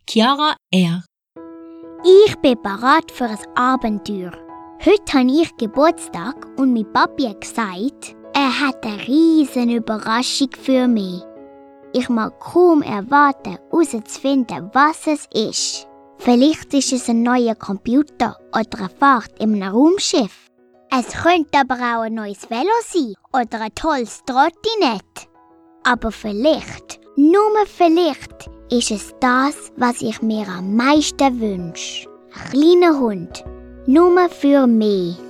Chiara R. Ich bin bereit für ein Abenteuer. Heute habe ich Geburtstag und mein Papi hat gesagt, er hat eine riesen Überraschung für mich. Ich mag kaum erwarten, herauszufinden, was es ist. Vielleicht ist es ein neuer Computer oder eine Fahrt in einem Raumschiff. Es könnte aber auch ein neues Velo sein oder ein tolles Trottinett. Aber vielleicht, nur vielleicht, ist es das, was ich mir am meisten wünsche. Ein kleiner Hund, nur für mich.